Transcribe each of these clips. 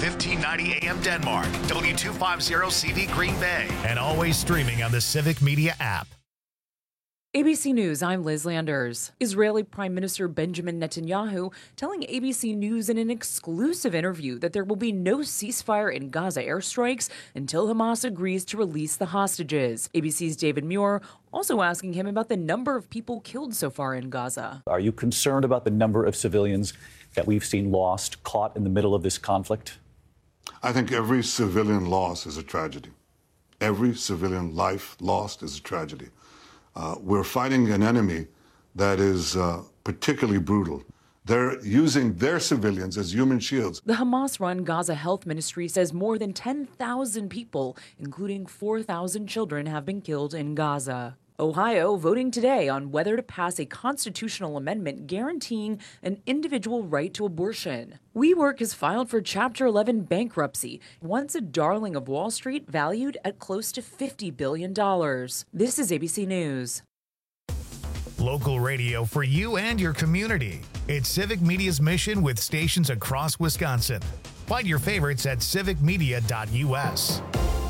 1590 AM Denmark, W250CV Green Bay, and always streaming on the Civic Media app. ABC News, I'm Liz Landers. Israeli Prime Minister Benjamin Netanyahu telling ABC News in an exclusive interview that there will be no ceasefire in Gaza airstrikes until Hamas agrees to release the hostages. ABC's David Muir also asking him about the number of people killed so far in Gaza. Are you concerned about the number of civilians that we've seen lost, caught in the middle of this conflict? I think every civilian loss is a tragedy. Every civilian life lost is a tragedy. We're fighting an enemy that is particularly brutal. They're using their civilians as human shields. The Hamas-run Gaza Health Ministry says more than 10,000 people, including 4,000 children, have been killed in Gaza. Ohio voting today on whether to pass a constitutional amendment guaranteeing an individual right to abortion. WeWork has filed for Chapter 11 bankruptcy, once a darling of Wall Street, valued at close to $50 billion. This is ABC News. Local radio for you and your community. It's Civic Media's mission with stations across Wisconsin. Find your favorites at civicmedia.us.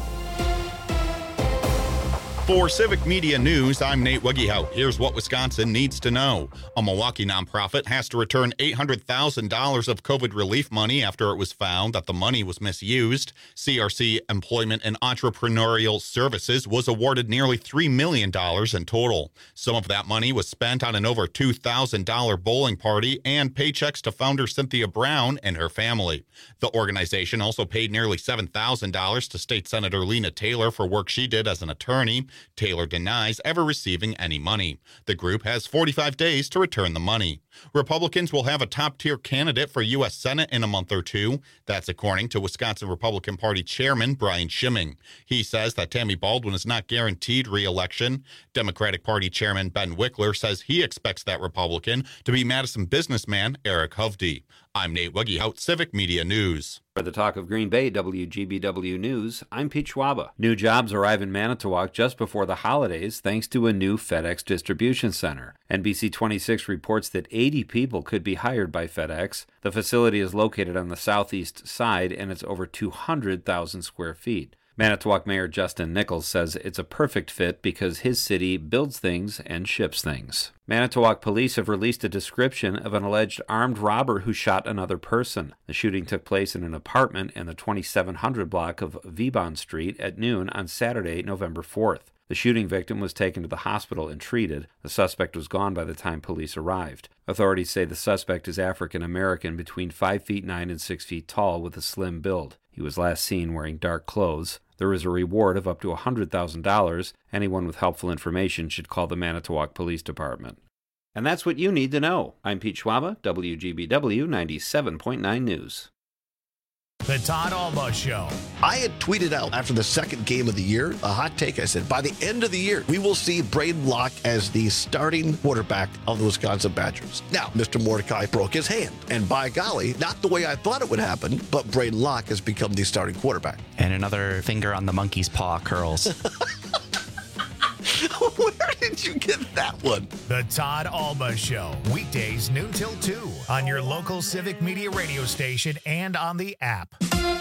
For Civic Media News, I'm Nate Wiggyhout. Here's what Wisconsin needs to know. A Milwaukee nonprofit has to return $800,000 of COVID relief money after it was found that the money was misused. CRC Employment and Entrepreneurial Services was awarded nearly $3 million in total. Some of that money was spent on an over $2,000 bowling party and paychecks to founder Cynthia Brown and her family. The organization also paid nearly $7,000 to State Senator Lena Taylor for work she did as an attorney. Taylor denies ever receiving any money. The group has 45 days to return the money. Republicans will have a top-tier candidate for U.S. Senate in a month or two. That's according to Wisconsin Republican Party Chairman Brian Schimming. He says that Tammy Baldwin is not guaranteed re-election. Democratic Party Chairman Ben Wickler says he expects that Republican to be Madison businessman Eric Hovde. I'm Nate Wiggyhout, Civic Media News. For the Talk of Green Bay, WGBW News, I'm Pete Schwaba. New jobs arrive in Manitowoc just before the holidays thanks to a new FedEx distribution center. NBC 26 reports that 80 people could be hired by FedEx. The facility is located on the southeast side and it's over 200,000 square feet. Manitowoc Mayor Justin Nichols says it's a perfect fit because his city builds things and ships things. Manitowoc police have released a description of an alleged armed robber who shot another person. The shooting took place in an apartment in the 2700 block of Vibon Street at noon on Saturday, November 4th. The shooting victim was taken to the hospital and treated. The suspect was gone by the time police arrived. Authorities say the suspect is African American between 5 feet 9 and 6 feet tall with a slim build. He was last seen wearing dark clothes. There is a reward of up to $100,000. Anyone with helpful information should call the Manitowoc Police Department. And that's what you need to know. I'm Pete Schwaba, WGBW 97.9 News. The Todd Alba Show. I had tweeted out after the second game of the year, a hot take. I said, by the end of the year, we will see Braden Locke as the starting quarterback of the Wisconsin Badgers. Now, Mr. Mordecai broke his hand. And by golly, not the way I thought it would happen, but Braden Locke has become the starting quarterback. And another finger on the monkey's paw curls. Where did you get that one? The Todd Alba Show. Weekdays noon till 2 on your local Civic Media radio station and on the app.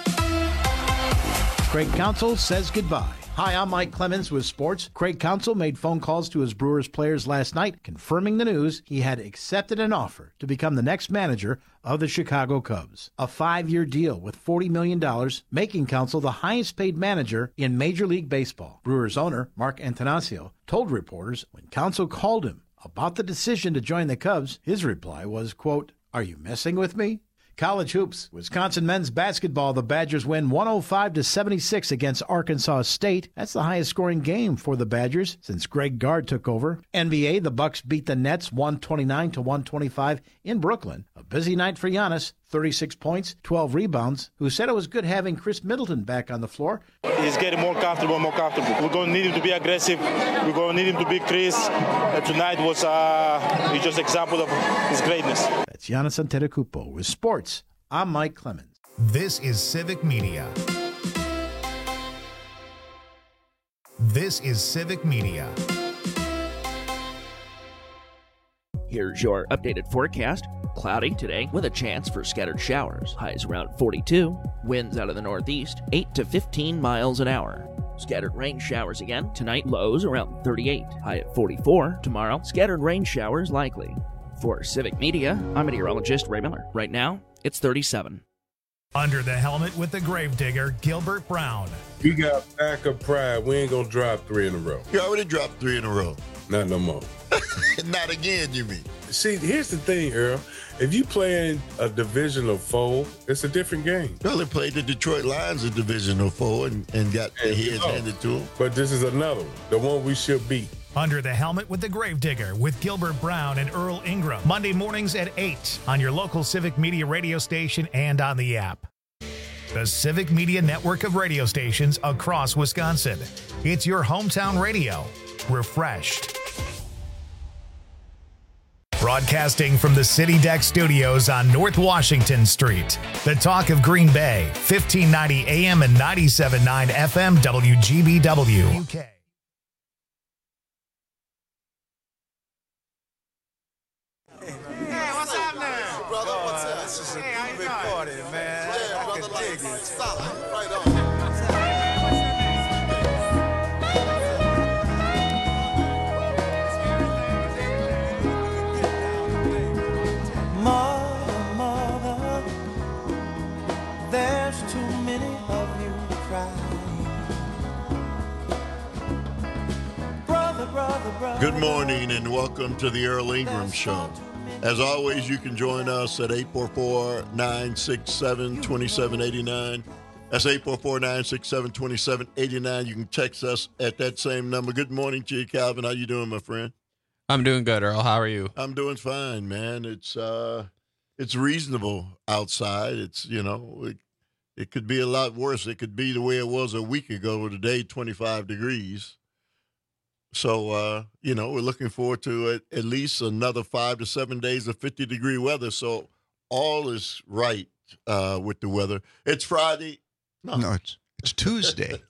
Craig Counsell says goodbye. Hi, I'm Mike Clemens with sports. Craig Counsell made phone calls to his Brewers players last night, confirming the news he had accepted an offer to become the next manager of the Chicago Cubs. A 5-year deal with $40 million, making Counsell the highest paid manager in Major League Baseball. Brewers owner Mark Antanasio told reporters when Counsell called him about the decision to join the Cubs, his reply was, quote, "Are you messing with me?" College hoops. Wisconsin men's basketball. The Badgers win 105-76 against Arkansas State. That's the highest scoring game for the Badgers since Greg Gard took over. NBA. The Bucks beat the Nets 129-125 in Brooklyn. A busy night for Giannis. 36 points, 12 rebounds, who said it was good having Chris Middleton back on the floor. He's getting more comfortable. We're going to need him to be aggressive. We're going to need him to beat Chris. Tonight was just an example of his greatness. That's Giannis Antetokounmpo with sports. I'm Mike Clemens. This is Civic Media. This is Civic Media. Here's your updated forecast. cloudy today with a chance for scattered showers. Highs around 42. Winds out of the northeast, 8 to 15 miles an hour. Scattered rain showers again. Tonight, lows around 38. High at 44. Tomorrow, scattered rain showers likely. For Civic Media, I'm meteorologist Ray Miller. Right now, it's 37. Under the helmet with the gravedigger, Gilbert Brown. We got backup pride. We ain't going to drop 3 in a row. You already dropped 3 in a row. Not no more. Not again, you mean? See, here's the thing, Earl. If you playing a divisional foe, it's a different game. Well, they played the Detroit Lions a divisional foe and got their heads handed to them. But this is another one, the one we should beat. Under the helmet with the gravedigger with Gilbert Brown and Earl Ingram. Monday mornings at 8 on your local Civic Media radio station and on the app. The Civic Media network of radio stations across Wisconsin. It's your hometown radio. Refreshed. Broadcasting from the City Deck Studios on North Washington Street. The talk of Green Bay, 1590 AM and 97.9 FM WGBW. UK. Good morning and welcome to the Earl Ingram Show. As always, you can join us at 844-967-2789. That's 844-967-2789. You can text us at that same number. Good morning to you, Calvin. How you doing, my friend? I'm doing good, Earl. How are you? I'm doing fine, man. It's reasonable outside. It's, it could be a lot worse. It could be the way it was a week ago, today, 25 degrees. So, we're looking forward to at least another 5 to 7 days of 50-degree weather. So all is right with the weather. It's Friday. No, it's Tuesday.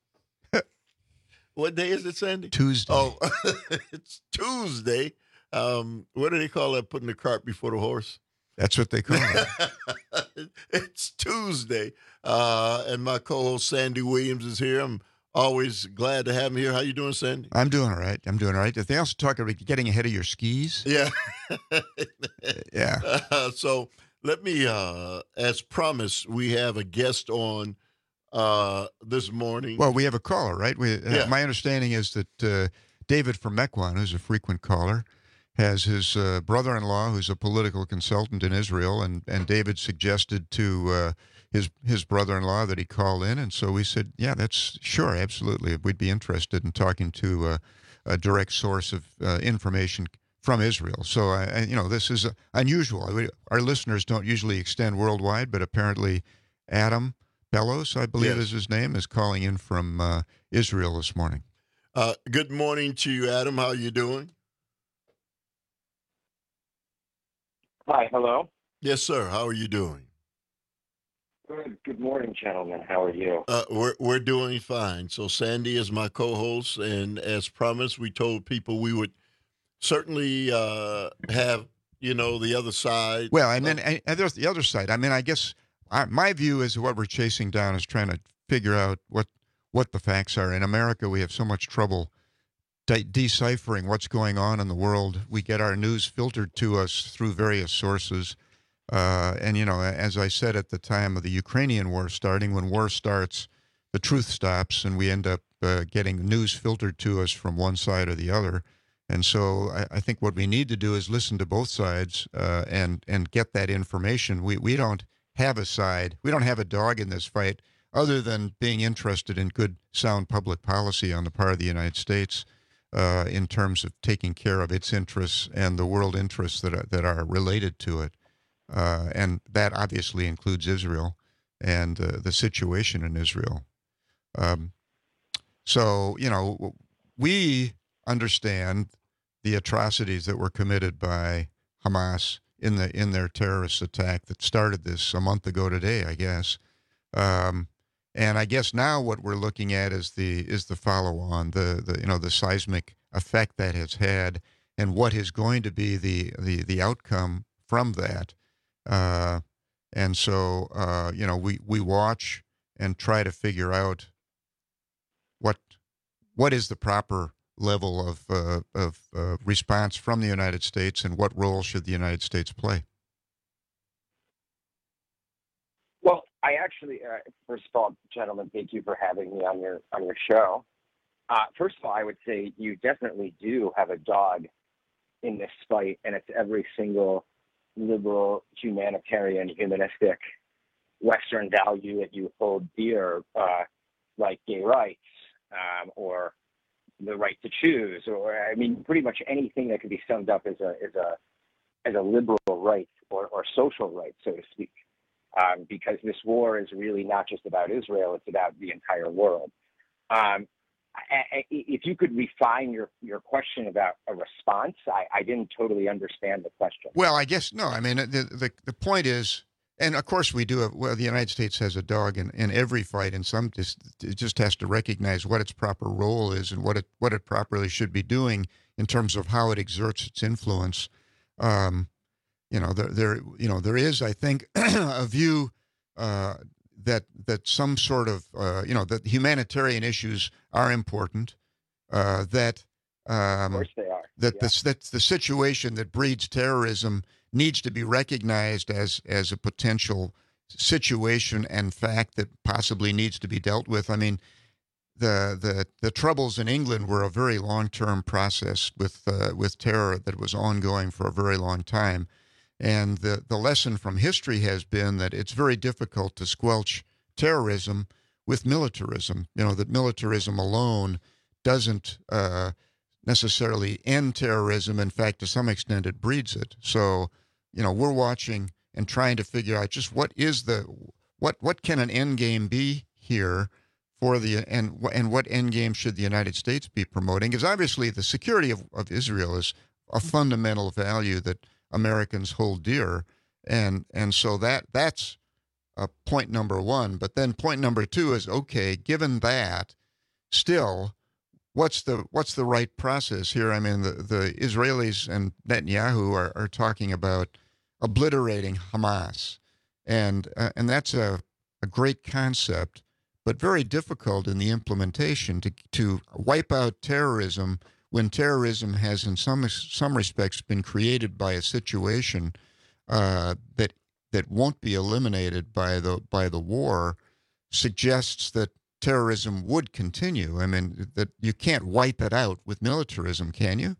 What day is it, Sandy? Tuesday. Oh, it's Tuesday. What do they call that, putting the cart before the horse? That's what they call it. It's Tuesday. And my co-host, Sandy Williams, is here. I'm always glad to have him here. How you doing, Sandy? I'm doing all right. They also talk about getting ahead of your skis. Yeah. Yeah. So let me, as promised, we have a guest on this morning. Well, we have a caller, right? My understanding is that David from Mequon, who's a frequent caller, has his brother-in-law, who's a political consultant in Israel, and David suggested to his brother-in-law that he call in, and so we said, yeah, that's sure, absolutely. We'd be interested in talking to a direct source of information from Israel. So, this is unusual. Our listeners don't usually extend worldwide, but apparently Adam Bellows, I believe is his name, is calling in from Israel this morning. Good morning to you, Adam. How are you doing? Hi, hello. Yes, sir. How are you doing? Good morning, gentlemen. How are you? We're doing fine. So Sandy is my co-host, and as promised, we told people we would certainly have, the other side. Well, and then there's the other side. I mean, I guess my view is what we're chasing down is trying to figure out what the facts are. In America, we have so much trouble deciphering what's going on in the world. We get our news filtered to us through various sources. And, as I said at the time of the Ukrainian war starting, when war starts, the truth stops, and we end up getting news filtered to us from one side or the other. And so I think what we need to do is listen to both sides and get that information. We don't have a side. We don't have a dog in this fight other than being interested in good, sound public policy on the part of the United States in terms of taking care of its interests and the world interests that are related to it. And that obviously includes Israel and the situation in Israel. So, we understand the atrocities that were committed by Hamas in their terrorist attack that started this a month ago today, I guess. And I guess now what we're looking at is the follow-on, the seismic effect that has had, and what is going to be the outcome from that. And so, we watch and try to figure out what is the proper level of response from the United States, and what role should the United States play? Well, I actually, first of all, gentlemen, thank you for having me on your show. First of all, I would say you definitely do have a dog in this fight, and it's every single liberal, humanitarian, humanistic, Western value that you hold dear, like gay rights, or the right to choose, or I mean, pretty much anything that could be summed up as a liberal right or social right, so to speak. Because this war is really not just about Israel; it's about the entire world. If you could refine your question about a response, I didn't totally understand the question. Well, I guess no. I mean, the point is, and of course we do. The United States has a dog in every fight, and it just has to recognize what its proper role is and what it properly should be doing in terms of how it exerts its influence. There is, I think, a view that some sort of, that humanitarian issues are important, that of course they are. That the situation that breeds terrorism needs to be recognized as a potential situation and fact that possibly needs to be dealt with. I mean, the troubles in England were a very long-term process with terror that was ongoing for a very long time. And the lesson from history has been that it's very difficult to squelch terrorism with militarism. That militarism alone doesn't necessarily end terrorism. In fact, to some extent, it breeds it. So, we're watching and trying to figure out just what can an end game be here for and what end game should the United States be promoting? Because obviously the security of Israel is a fundamental value that Americans hold dear, and so that's point number one. But then point number two is, okay, given that, still, what's the right process here? I mean, the Israelis and Netanyahu are talking about obliterating Hamas, and that's a great concept, but very difficult in the implementation to wipe out terrorism when terrorism has, in some respects, been created by a situation that won't be eliminated by the war, suggests that terrorism would continue. I mean, that you can't wipe it out with militarism, can you?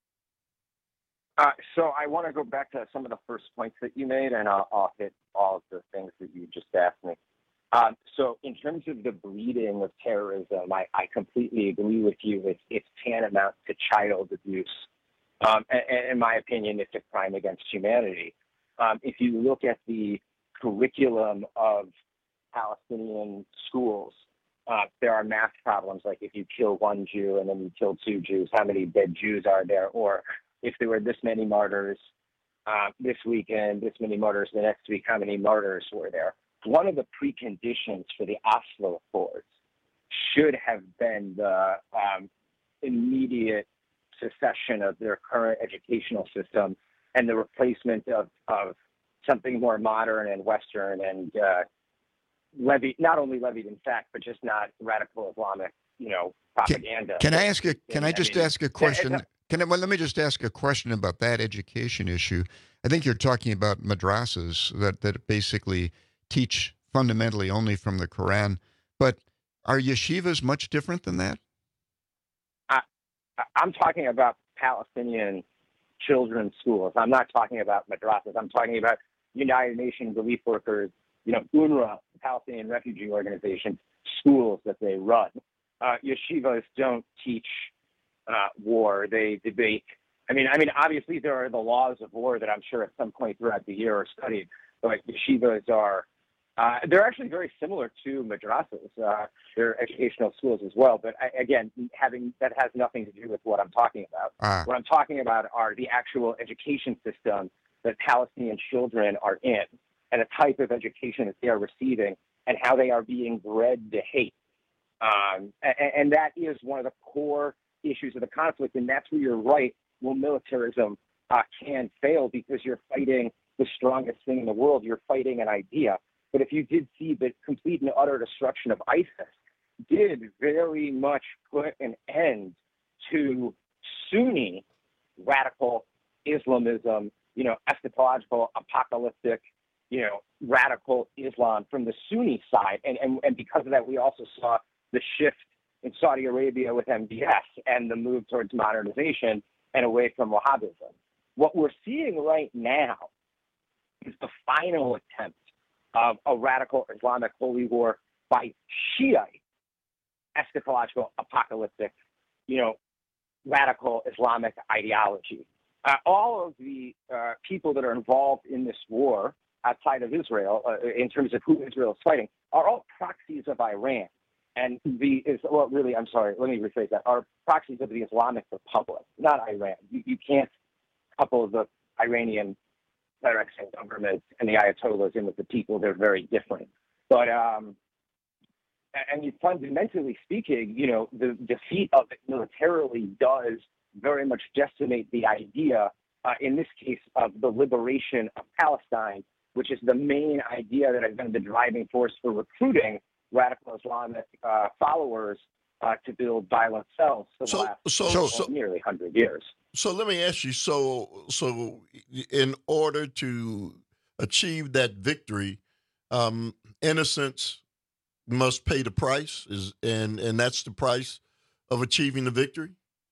So I want to go back to some of the first points that you made, and I'll hit all of the things that you just asked me. So in terms of the breeding of terrorism, I completely agree with you. It's tantamount to child abuse. And in my opinion, it's a crime against humanity. If you look at the curriculum of Palestinian schools, there are math problems, like if you kill one Jew and then you kill two Jews, how many dead Jews are there? Or if there were this many martyrs this weekend, this many martyrs the next week, how many martyrs were there? One of the preconditions for the Oslo Accords should have been the immediate secession of their current educational system and the replacement of something more modern and Western and not only levied in fact, but just not radical Islamic, propaganda. Can I just ask a question? Let me just ask a question about that education issue. I think you're talking about madrasas that basically teach fundamentally only from the Quran, but are yeshivas much different than that? I'm talking about Palestinian children's schools. I'm not talking about madrasas. I'm talking about United Nations relief workers, UNRWA, the Palestinian Refugee Organization, schools that they run. Yeshivas don't teach war. They debate. I mean, obviously there are the laws of war that I'm sure at some point throughout the year are studied, but yeshivas are, they're actually very similar to madrasas. They're educational schools as well. But that has nothing to do with what I'm talking about. What I'm talking about are the actual education system that Palestinian children are in and the type of education that they are receiving and how they are being bred to hate. And that is one of the core issues of the conflict. And that's where you're right. Will militarism can fail because you're fighting the strongest thing in the world. You're fighting an idea. But if you did see the complete and utter destruction of ISIS did very much put an end to Sunni radical Islamism, eschatological, apocalyptic, radical Islam from the Sunni side. And because of that, we also saw the shift in Saudi Arabia with MBS and the move towards modernization and away from Wahhabism. What we're seeing right now is the final attempt of a radical Islamic holy war by Shiite eschatological, apocalyptic, radical Islamic ideology. All of the people that are involved in this war outside of Israel, in terms of who Israel is fighting, are all proxies of Iran. And let me rephrase that, are proxies of the Islamic Republic, not Iran. You can't couple the Iranian Federation government and the Ayatollahs in with the people. They're very different. But, fundamentally speaking, the defeat of it militarily does very much decimate the idea, in this case, of the liberation of Palestine, which is the main idea that has been the driving force for recruiting radical Islamic followers to build violent cells for the last nearly 100 years. So let me ask you, so in order to achieve that victory, innocence must pay the price, and that's the price of achieving the victory?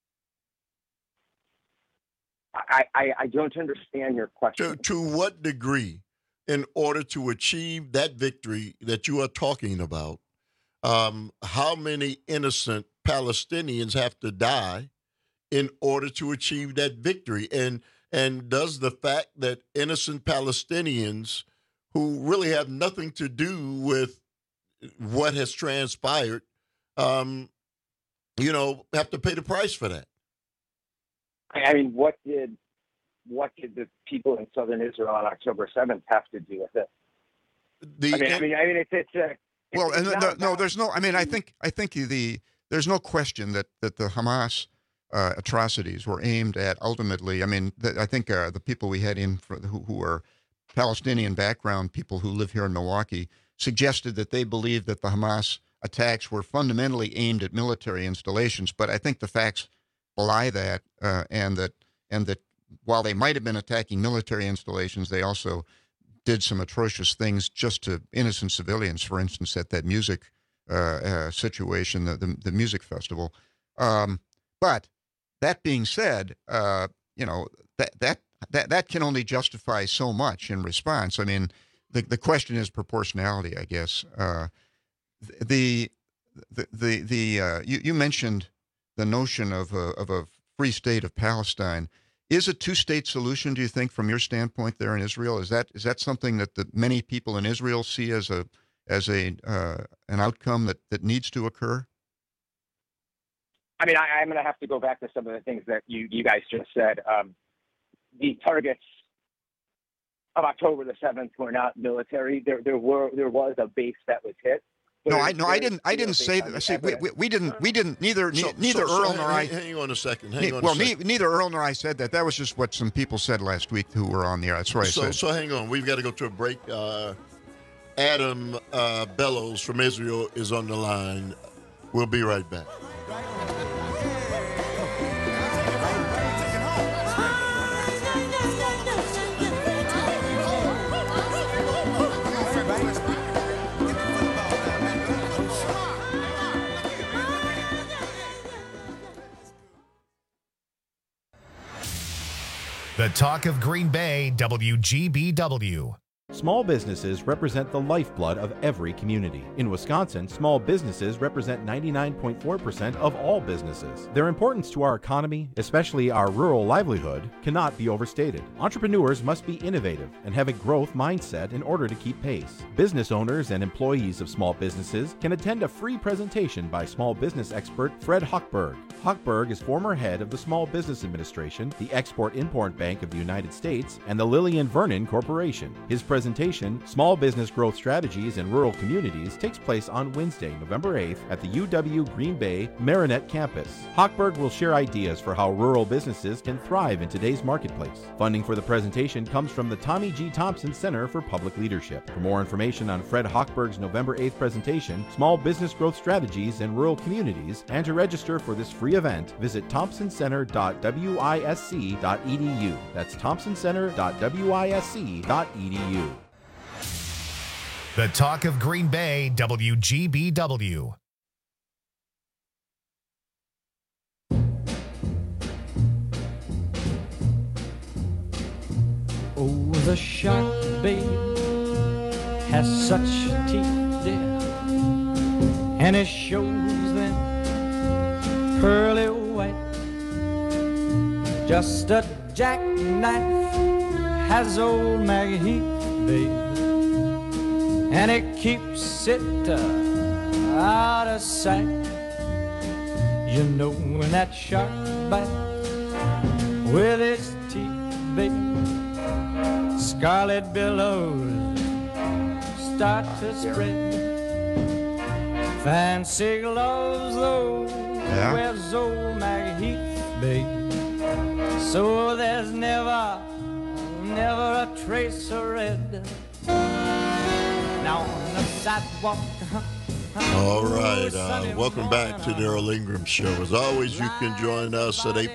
I don't understand your question. To what degree, in order to achieve that victory that you are talking about, how many innocent Palestinians have to die in order to achieve that victory? And does the fact that innocent Palestinians who really have nothing to do with what has transpired, have to pay the price for that? I mean, what did the people in southern Israel on October 7th have to do with it? There's no question that the Hamas atrocities were aimed at ultimately. I think the people we had in who are Palestinian background, people who live here in Milwaukee, suggested that they believed that the Hamas attacks were fundamentally aimed at military installations. But I think the facts belie that, and that while they might have been attacking military installations, they also did some atrocious things just to innocent civilians. For instance, at that music situation, the music festival. But that being said, that can only justify so much in response. I mean, the question is proportionality, I guess. You mentioned the notion of a free state of Palestine. Is a two-state solution, do you think, from your standpoint there in Israel? Is that something that many people in Israel see as an outcome that needs to occur? I mean, I'm going to have to go back to some of the things that you guys just said. The targets of October the 7th were not military. There was a base that was hit. I didn't say that. See, we didn't. Neither Earl nor I. Hang on a second. Neither Earl nor I said that. That was just what some people said last week who were on the air. That's what I said. So hang on. We've got to go to a break. Adam Bellows from Israel is on the line. We'll be right back. The talk of Green Bay, WGBW. Small businesses represent the lifeblood of every community. In Wisconsin, small businesses represent 99.4% of all businesses. Their importance to our economy, especially our rural livelihood, cannot be overstated. Entrepreneurs must be innovative and have a growth mindset in order to keep pace. Business owners and employees of small businesses can attend a free presentation by small business expert Fred Hochberg. Hochberg is former head of the Small Business Administration, the Export-Import Bank of the United States, and the Lillian Vernon Corporation. His presentation presentation, Small Business Growth Strategies in Rural Communities, takes place on Wednesday, November 8th at the UW Green Bay Marinette campus. Hochberg will share ideas for how rural businesses can thrive in today's marketplace. Funding for the presentation comes from the Tommy G. Thompson Center for Public Leadership. For more information on Fred Hochberg's November 8th presentation, Small Business Growth Strategies in Rural Communities, and to register for this free event, visit thompsoncenter.wisc.edu. That's thompsoncenter.wisc.edu. The Talk of Green Bay, WGBW. Oh, the shark, babe, has such teeth, dear, and it shows them pearly white. Just a jackknife has old Maggie Heath, babe, and it keeps it out of sight. You know when that shark bites with its teeth, babe, scarlet billows start to spread. Fancy gloves, though, wears old Maggie Heath, babe. So there's never a trace of red. Now on the sidewalk. All right. Welcome back to the Earl Ingram Show. As always, you can join us at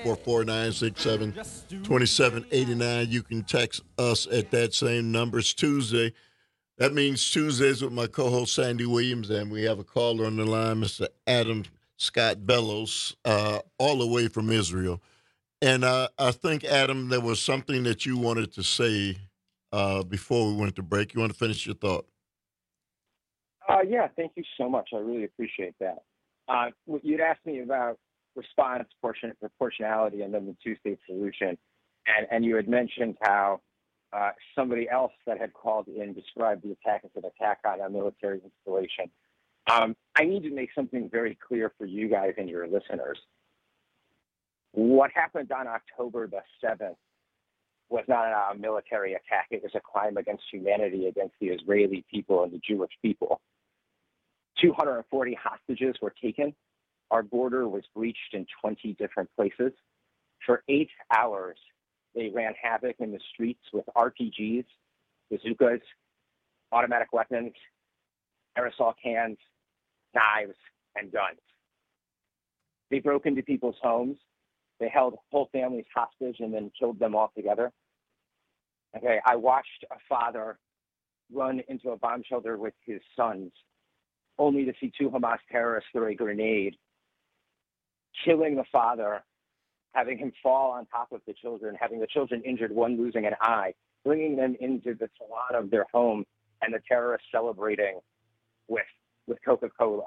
844-967-2789. You can text us at that same number. It's Tuesday. That means Tuesdays with my co-host Sandy Williams, and we have a caller on the line, Mr. Adam Scott Bellows, all the way from Israel. And I think, Adam, there was something that you wanted to say before we went to break. You want to finish your thought? Yeah, thank you so much. I really appreciate that. You'd asked me about response proportionality and then the two-state solution, and you had mentioned how somebody else that had called in described the attack as an attack on a military installation. I need to make something very clear for you guys and your listeners. What happened on October the 7th was not a military attack. It was a crime against humanity against the Israeli people and the Jewish people. 240 hostages were taken. Our border was breached in 20 different places. For 8 hours, they ran havoc in the streets with RPGs, bazookas, automatic weapons, aerosol cans, knives, and guns. They broke into people's homes. They held whole families hostage and then killed them all together. Okay, I watched a father run into a bomb shelter with his sons, only to see two Hamas terrorists throw a grenade, killing the father, having him fall on top of the children, having the children injured, one losing an eye, bringing them into the salon of their home, and the terrorists celebrating with Coca-Cola.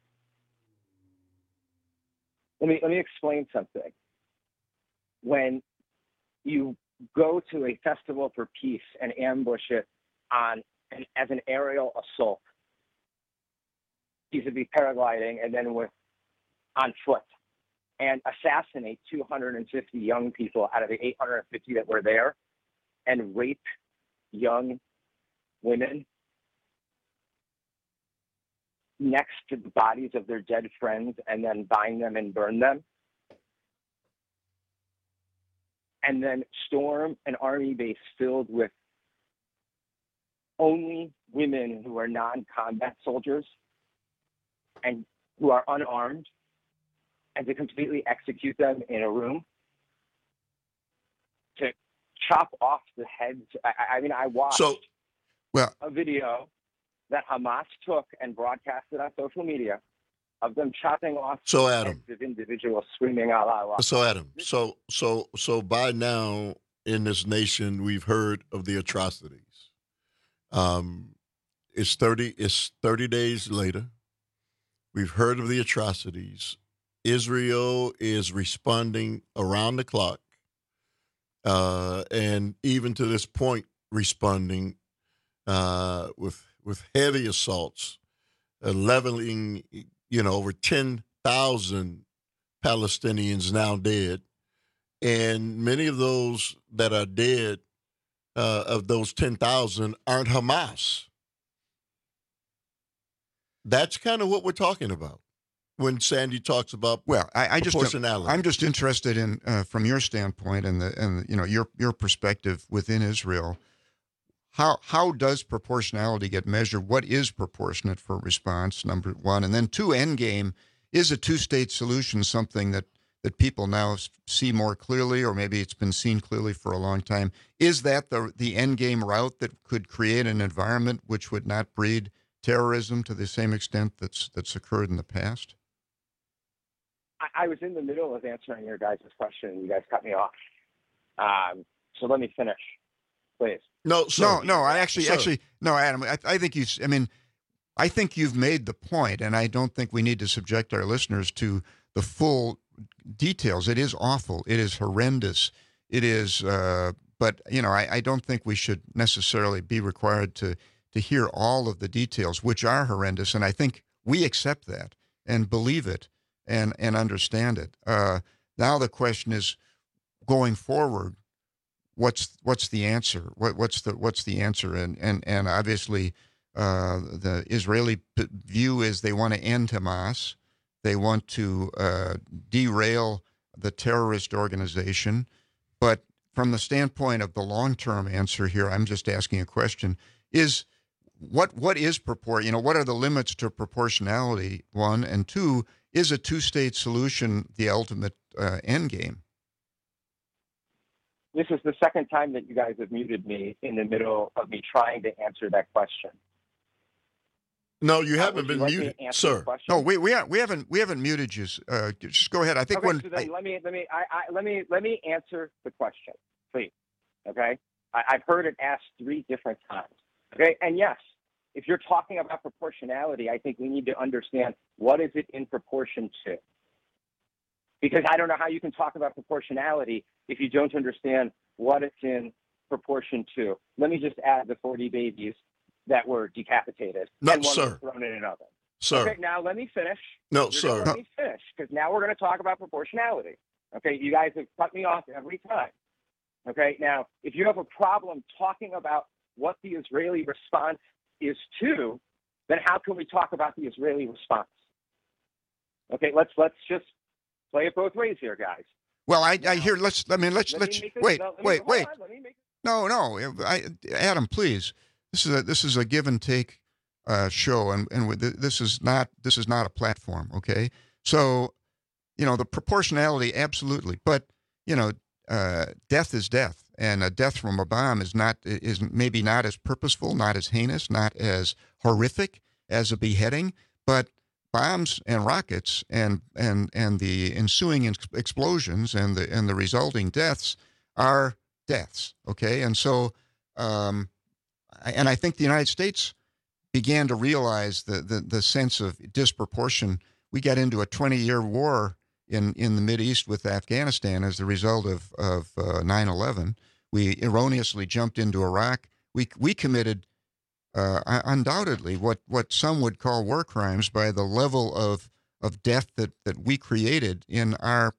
Let me explain something. When you go to a festival for peace and ambush it as an aerial assault, vis-a-vis paragliding, and then on foot, and assassinate 250 young people out of the 850 that were there, and rape young women next to the bodies of their dead friends, and then bind them and burn them, and then storm an army base filled with only women who are non-combat soldiers and who are unarmed, and to completely execute them in a room, to chop off the heads. I watched a video that Hamas took and broadcasted on social media of them chopping off the heads of individuals screaming Allah. So Adam, so by now in this nation we've heard of the atrocities. It's 30 days later. We've heard of the atrocities. Israel is responding around the clock, and even to this point, responding with heavy assaults, leveling, over 10,000 Palestinians now dead, and many of those that are dead of those 10,000 aren't Hamas. That's kind of what we're talking about when Sandy talks about proportionality. I'm just interested in, from your standpoint and your perspective within Israel, how does proportionality get measured? What is proportionate for response, number one? And then two, endgame, is a two-state solution something that people now see more clearly, or maybe it's been seen clearly for a long time? Is that the endgame route that could create an environment which would not breed terrorism to the same extent that's occurred in the past? I was in the middle of answering your guys' question, and you guys cut me off. So let me finish, please. No, sir. No. Adam. I think you've made the point, and I don't think we need to subject our listeners to the full details. It is awful. It is horrendous. It is, but I don't think we should necessarily be required to hear all of the details, which are horrendous, and I think we accept that and believe it and understand it. Now the question is, going forward, what's the answer? What's the answer? And obviously, the Israeli view is they want to end Hamas. They want to derail the terrorist organization. But from the standpoint of the long-term answer here, I'm just asking a question: is what is what are the limits to proportionality? One, and two, is a two-state solution the ultimate end game? This is the second time that you guys have muted me in the middle of me trying to answer that question. No, you haven't been muted, sir. No, we haven't muted you. Just go ahead. I think okay, let me answer the question, please. Okay, I've heard it asked 3 different times. Okay, and yes, if you're talking about proportionality, I think we need to understand what is it in proportion to. Because I don't know how you can talk about proportionality if you don't understand what it's in proportion to. Let me just add the 40 babies that were decapitated and one was thrown in an oven. Sir. Okay, now let me finish. No, sir. Let me finish, because now we're going to talk about proportionality. Okay, you guys have cut me off every time. Okay, now, if you have a problem talking about what the Israeli response is to, then how can we talk about the Israeli response? Okay, let's just play it both ways here, guys. Well, I hear. Let's wait. No. Adam, please. This is a give and take show, and this is not a platform. Okay, so the proportionality, absolutely, but death is death, and a death from a bomb is maybe not as purposeful, not as heinous, not as horrific as a beheading, but bombs and rockets and the ensuing explosions and the resulting deaths are deaths. Okay, and so and I think the United States began to realize the sense of disproportion. We got into a 20-year war in the Mideast with Afghanistan as the result of 9/11. We erroneously jumped into Iraq. We committed undoubtedly what some would call war crimes by the level of death that we created in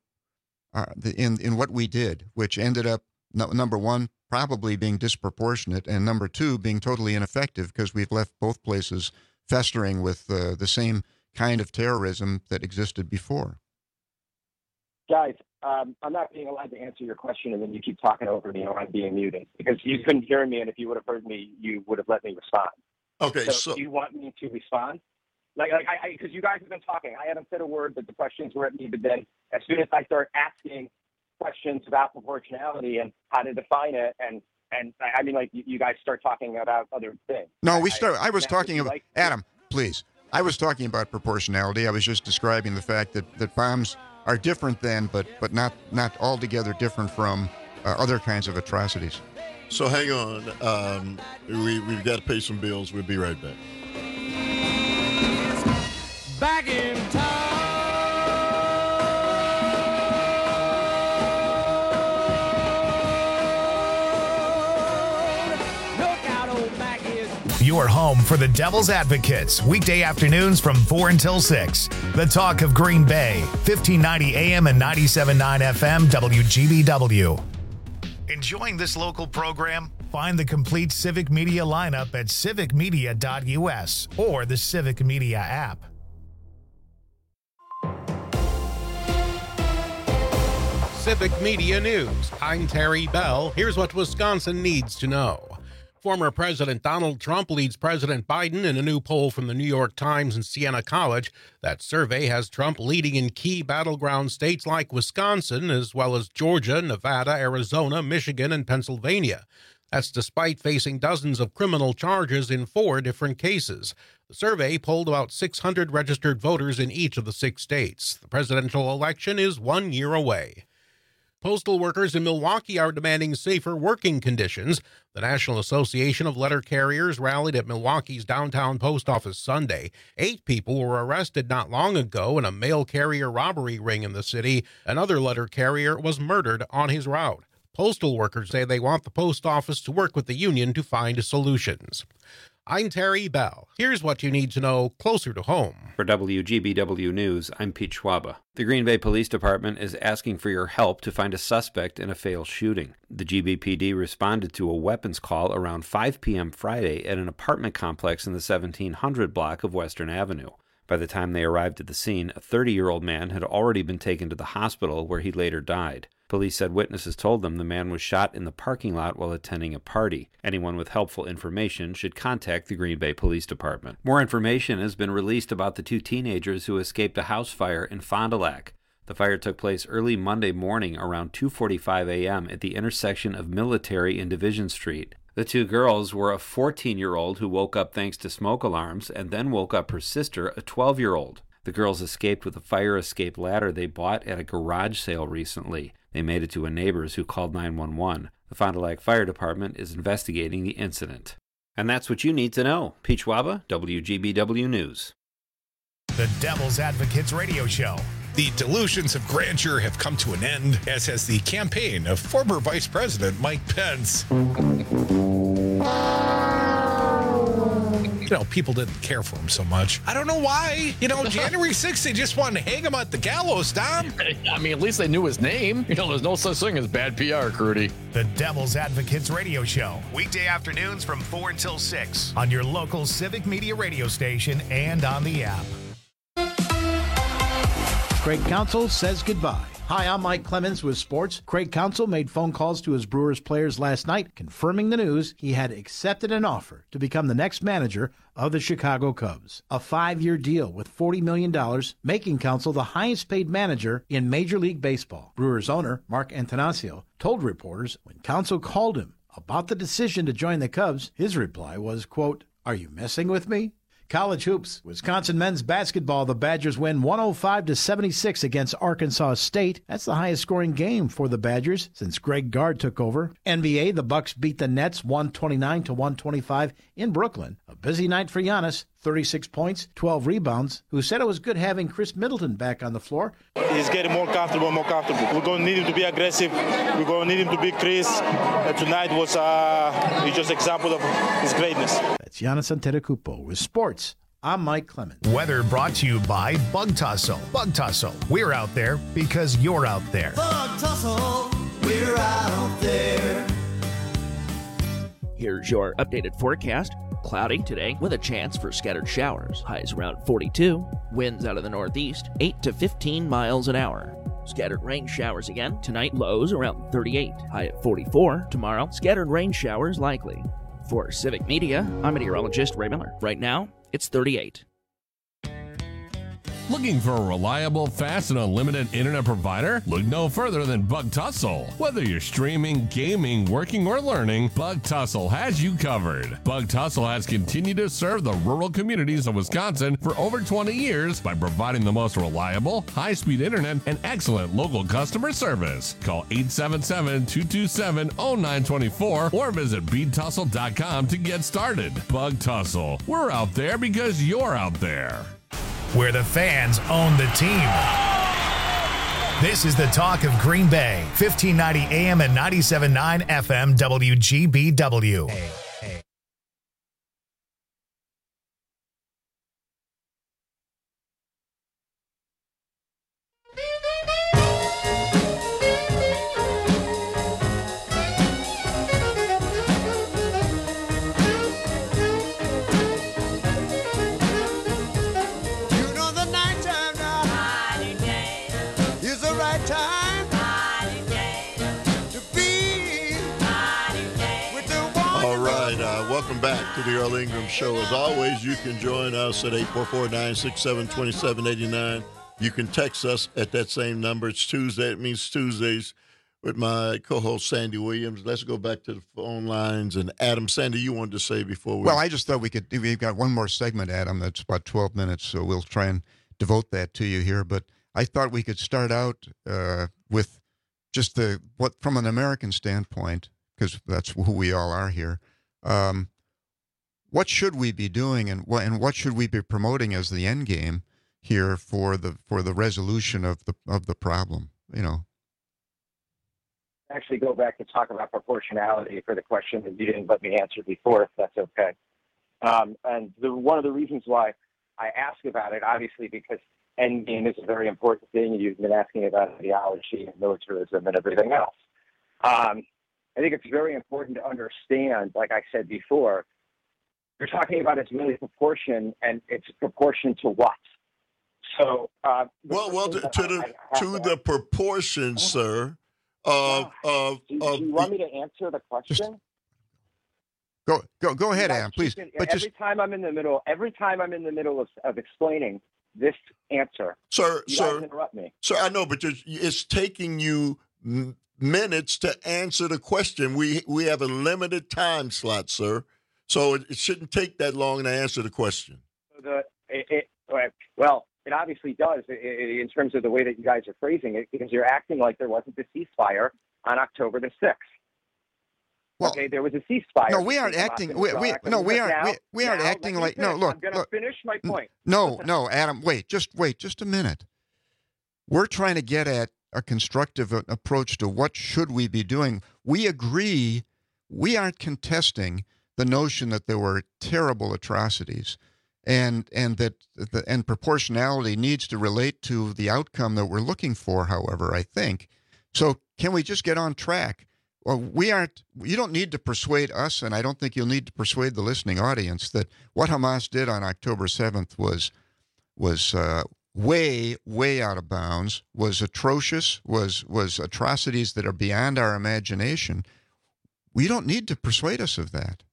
in what we did, which ended up number one, probably being disproportionate, and number two, being totally ineffective, because we've left both places festering with the same kind of terrorism that existed before. Guys, I'm not being allowed to answer your question, and then you keep talking over me, or I'm being muted, because you couldn't hear me, and if you would have heard me, you would have let me respond. Okay, so do you want me to respond? Because you guys have been talking. I haven't said a word, but the questions were at me. But then, as soon as I start asking questions about proportionality and how to define it, and I mean, you guys start talking about other things. No, I was talking about Adam. Please, I was talking about proportionality. I was just describing the fact that bombs are different than, but not altogether different from other kinds of atrocities. So hang on. We've got to pay some bills. We'll be right back. Back in town. Your home for the Devil's Advocates, weekday afternoons from 4 until 6. The Talk of Green Bay, 1590 AM and 97.9 FM, WGBW. Enjoying this local program? Find the complete Civic Media lineup at civicmedia.us or the Civic Media app. Civic Media News. I'm Terry Bell. Here's what Wisconsin needs to know. Former President Donald Trump leads President Biden in a new poll from the New York Times and Siena College. That survey has Trump leading in key battleground states like Wisconsin, as well as Georgia, Nevada, Arizona, Michigan, and Pennsylvania. That's despite facing dozens of criminal charges in 4 different cases. The survey polled about 600 registered voters in each of the 6 states. The presidential election is 1 year away. Postal workers in Milwaukee are demanding safer working conditions. The National Association of Letter Carriers rallied at Milwaukee's downtown post office Sunday. 8 people were arrested not long ago in a mail carrier robbery ring in the city. Another letter carrier was murdered on his route. Postal workers say they want the post office to work with the union to find solutions. I'm Terry Bell. Here's what you need to know closer to home. For WGBW News, I'm Pete Schwaba. The Green Bay Police Department is asking for your help to find a suspect in a failed shooting. The GBPD responded to a weapons call around 5 p.m. Friday at an apartment complex in the 1700 block of Western Avenue. By the time they arrived at the scene, a 30-year-old man had already been taken to the hospital where he later died. Police said witnesses told them the man was shot in the parking lot while attending a party. Anyone with helpful information should contact the Green Bay Police Department. More information has been released about the 2 teenagers who escaped a house fire in Fond du Lac. The fire took place early Monday morning around 2:45 a.m. at the intersection of Military and Division Street. The 2 girls were a 14-year-old who woke up thanks to smoke alarms and then woke up her sister, a 12-year-old. The girls escaped with a fire escape ladder they bought at a garage sale recently. They made it to a neighbor's who called 911. The Fond du Lac Fire Department is investigating the incident. And that's what you need to know. Pete Schwaba, WGBW News. The Devil's Advocates Radio Show. The delusions of grandeur have come to an end, as has the campaign of former Vice President Mike Pence. You know, people didn't care for him so much. I don't know why. You know, January 6th, they just wanted to hang him at the gallows, Dom. I mean, at least they knew his name. You know, there's no such thing as bad PR, Crudy. The Devil's Advocates Radio Show. Weekday afternoons from 4 until 6 on your local Civic Media radio station and on the app. Craig Counsell says goodbye. Hi, I'm Mike Clemens with sports. Craig Counsell made phone calls to his Brewers players last night, confirming the news he had accepted an offer to become the next manager of the Chicago Cubs. A 5-year deal with $40 million, making Counsell the highest paid manager in Major League Baseball. Brewers owner Mark Antanasio told reporters when Counsell called him about the decision to join the Cubs, his reply was, quote, "Are you messing with me?" College hoops. Wisconsin men's basketball. The Badgers win 105-76 against Arkansas State. That's the highest scoring game for the Badgers since Greg Gard took over. NBA, the Bucks beat the Nets 129-125 in Brooklyn. A busy night for Giannis. 36 points, 12 rebounds, who said it was good having Chris Middleton back on the floor. He's getting more comfortable. We're going to need him to be aggressive. We're going to need him to be Chris. Tonight was just an example of his greatness. That's Giannis Antetokounmpo with sports. I'm Mike Clemens. Weather brought to you by Bug Tussle. Bug Tussle. We're out there because you're out there. Bug Tussle. We're out there. Here's your updated forecast. Cloudy today with a chance for scattered showers. Highs around 42. Winds out of the northeast, 8 to 15 miles an hour. Scattered rain showers again. Tonight, lows around 38. High at 44. Tomorrow, scattered rain showers likely. For Civic Media, I'm meteorologist Ray Miller. Right now, it's 38. Looking for a reliable, fast, and unlimited internet provider? Look no further than Bug Tussle. Whether you're streaming, gaming, working, or learning, Bug Tussle has you covered. Bug Tussle has continued to serve the rural communities of Wisconsin for over 20 years by providing the most reliable, high-speed internet and excellent local customer service. Call 877-227-0924 or visit BeatTussle.com to get started. Bug Tussle. We're out there because you're out there. Where the fans own the team. This is the talk of Green Bay, 1590 AM and 97.9 FM WGBW. good time to be with the one. All right, welcome back to the Earl Ingram Show. As always, you can join us at 844-967-2789. You can text us at that same number. It's Tuesday. It means Tuesdays with my co-host Sandy Williams. Let's go back to the phone lines. And Adam, Sandy, you wanted to say before we... Well, I just thought we've got one more segment, Adam, that's about 12 minutes, so we'll try and devote that to you here. But I thought we could start out with just from an American standpoint, because that's who we all are here. What should we be doing, and what should we be promoting as the end game here for the resolution of the problem? You know. Actually, go back to talk about proportionality for the question that you didn't let me answer before, if that's okay. And one of the reasons why I ask about it, obviously, because endgame is a very important thing. You've been asking about ideology and militarism and everything else. I think it's very important to understand, like I said before, you're talking about its really proportion, and it's proportion to what? So, to the proportion, sir. Do you want me to answer the question? Go ahead, Adam, please. Every time I'm in the middle of explaining this answer, sir, you guys interrupt me. Sir, I know, but it's taking you minutes to answer the question. We have a limited time slot, sir, so it shouldn't take that long to answer the question. It obviously does in terms of the way that you guys are phrasing it, because you're acting like there wasn't a ceasefire on October the 6th. Well, okay, there was a ceasefire. No, we aren't acting. We aren't acting like. No, look. I'm going to finish my point. No, Adam. Wait just a minute. We're trying to get at a constructive approach to what should we be doing. We agree. We aren't contesting the notion that there were terrible atrocities. And that proportionality needs to relate to the outcome that we're looking for, however, I think. So can we just get on track? Well, you don't need to persuade us, and I don't think you'll need to persuade the listening audience that what Hamas did on October 7th was way, way out of bounds, was atrocious, was atrocities that are beyond our imagination. We don't need to persuade us of that.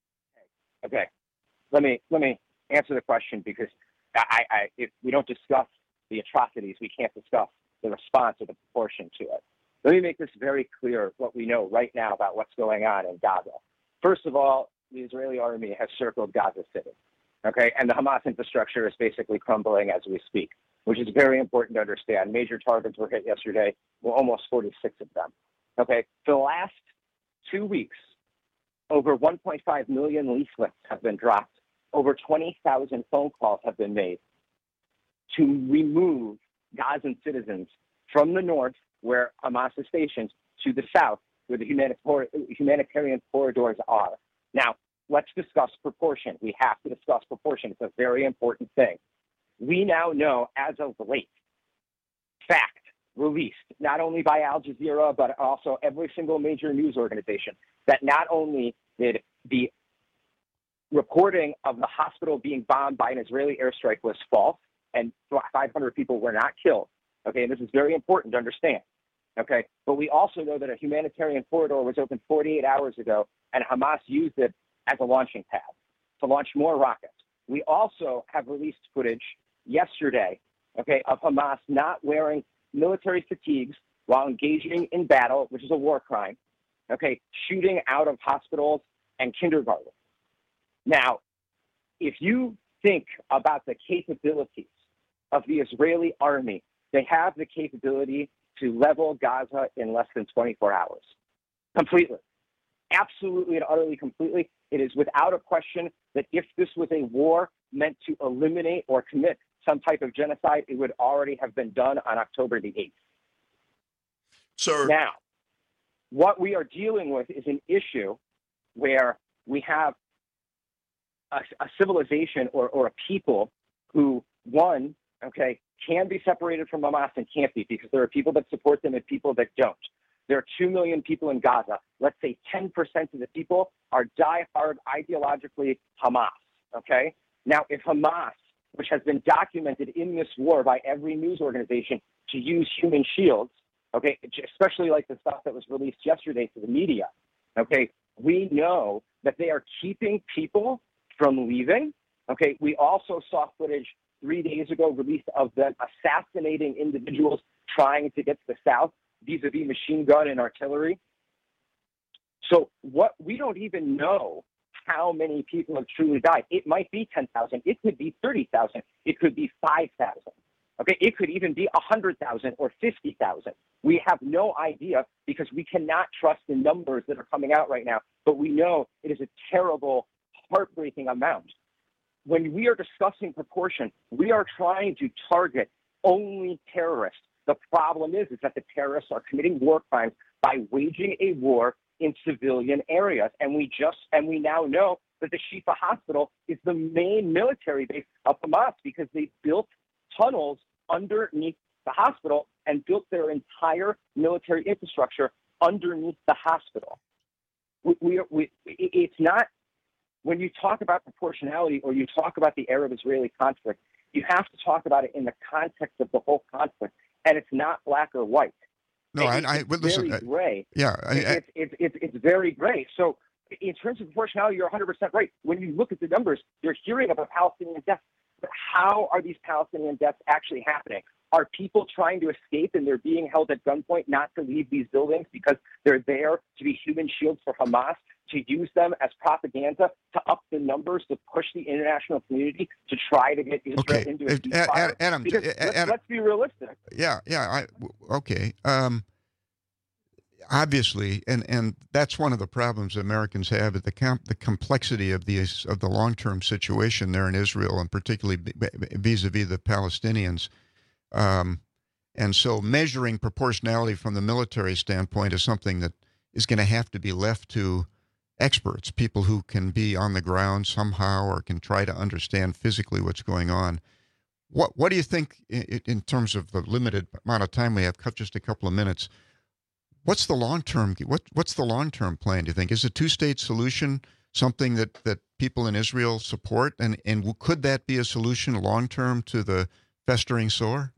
Okay. Let me answer the question, because if we don't discuss the atrocities, we can't discuss the response or the proportion to it. Let me make this very clear, what we know right now about what's going on in Gaza. First of all, the Israeli army has circled Gaza City, okay? And the Hamas infrastructure is basically crumbling as we speak, which is very important to understand. Major targets were hit yesterday, well, almost 46 of them, okay? For the last 2 weeks, over 1.5 million leaflets have been dropped. Over 20,000 phone calls have been made to remove Gazan citizens from the north, where Hamas is stationed, to the south, where the humanitarian corridors are. Now, let's discuss proportion. We have to discuss proportion. It's a very important thing. We now know, as of late, fact released, not only by Al Jazeera, but also every single major news organization, that not only did the reporting of the hospital being bombed by an Israeli airstrike was false, and 500 people were not killed. Okay, and this is very important to understand. Okay, but we also know that a humanitarian corridor was opened 48 hours ago, and Hamas used it as a launching pad to launch more rockets. We also have released footage yesterday, okay, of Hamas not wearing military fatigues while engaging in battle, which is a war crime. Okay, shooting out of hospitals and kindergartens. Now, if you think about the capabilities of the Israeli army, they have the capability to level Gaza in less than 24 hours. Completely. Absolutely and utterly completely. It is without a question that if this was a war meant to eliminate or commit some type of genocide, it would already have been done on October the 8th. Sir. Now, what we are dealing with is an issue where we have a civilization or a people who, one, okay, can be separated from Hamas and can't be, because there are people that support them and people that don't. There are 2 million people in Gaza. Let's say 10% of the people are diehard ideologically Hamas, okay? Now, if Hamas which has been documented in this war by every news organization to use human shields, okay, especially like the stuff that was released yesterday to the media, okay, we know that they are keeping people from leaving, okay. We also saw footage 3 days ago released of them assassinating individuals trying to get to the south vis-a-vis machine gun and artillery. So what we don't even know how many people have truly died. It might be 10,000. It could be 30,000. It could be 5,000. Okay, it could even be 100,000 or 50,000. We have no idea because we cannot trust the numbers that are coming out right now. But we know it is a terrible, heartbreaking amount. When we are discussing proportion, we are trying to target only terrorists. The problem is that the terrorists are committing war crimes by waging a war in civilian areas. And we now know that the Shifa hospital is the main military base of Hamas because they built tunnels underneath the hospital and built their entire military infrastructure underneath the hospital. It's not, when you talk about proportionality or you talk about the Arab-Israeli conflict, you have to talk about it in the context of the whole conflict, and it's not black or white. No, it's listen. Very gray. Yeah, it's very gray. So, in terms of proportionality, you're 100% right. When you look at the numbers, you're hearing about Palestinian deaths, but how are these Palestinian deaths actually happening? Are people trying to escape and they're being held at gunpoint not to leave these buildings because they're there to be human shields for Hamas, to use them as propaganda, to up the numbers, to push the international community to try to get Israel into a ceasefire? Adam, let's be realistic. Okay. Obviously, and that's one of the problems Americans have, is the complexity of the long-term situation there in Israel, and particularly vis-a-vis the Palestinians. And so measuring proportionality from the military standpoint is something that is going to have to be left to experts, people who can be on the ground somehow or can try to understand physically what's going on. What do you think, in terms of the limited amount of time we have, just a couple of minutes, what's the long-term plan, do you think? Is a two-state solution something that people in Israel support? And could that be a solution long-term to the festering sore?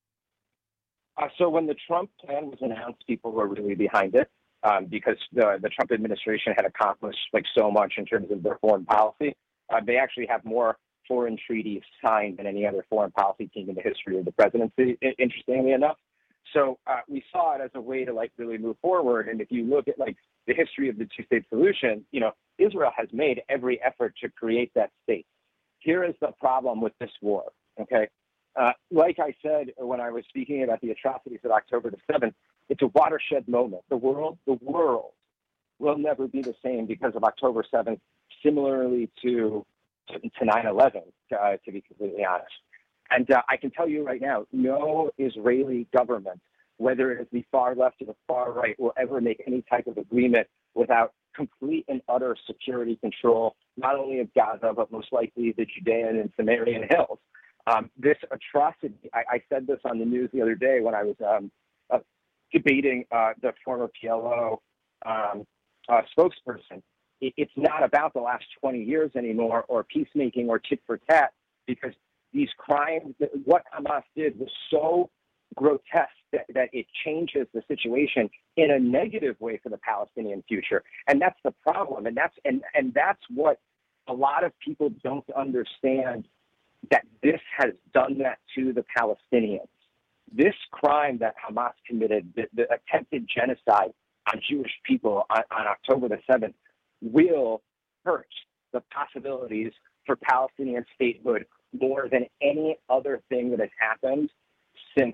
So when the Trump plan was announced, people were really behind it because the Trump administration had accomplished so much in terms of their foreign policy. They actually have more foreign treaties signed than any other foreign policy team in the history of the presidency, interestingly enough. So we saw it as a way to really move forward. And if you look at the history of the two-state solution, Israel has made every effort to create that state. Here is the problem with this war, okay? Like I said when I was speaking about the atrocities of October the 7th, it's a watershed moment. The world will never be the same because of October 7th, similarly to 9/11, to be completely honest. And I can tell you right now, no Israeli government, whether it is the far left or the far right, will ever make any type of agreement without complete and utter security control, not only of Gaza, but most likely the Judean and Samaritan hills. This atrocity, I said this on the news the other day when I was debating the former PLO spokesperson. It's not about the last 20 years anymore or peacemaking or tit for tat, because these crimes, what Hamas did was so grotesque that it changes the situation in a negative way for the Palestinian future. And that's the problem. And that's what a lot of people don't understand, that this has done that to the Palestinians. This crime that Hamas committed, the attempted genocide on Jewish people on October the 7th, will hurt the possibilities for Palestinian statehood more than any other thing that has happened since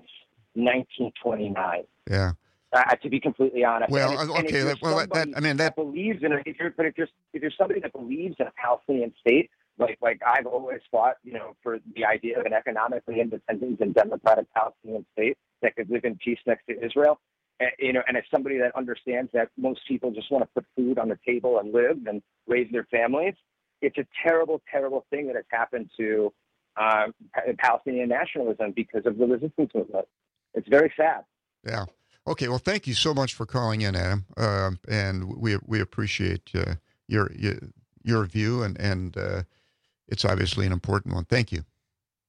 1929. Yeah. To be completely honest. Well, okay. That believes in it. If you're somebody that believes in a Palestinian state, like I've always fought, for the idea of an economically independent and democratic Palestinian state that could live in peace next to Israel, and as somebody that understands that most people just want to put food on the table and live and raise their families, it's a terrible, terrible thing that has happened to Palestinian nationalism because of the resistance movement. It's very sad. Yeah. Okay. Well, thank you so much for calling in, Adam, and we appreciate your view, and it's obviously an important one. Thank you.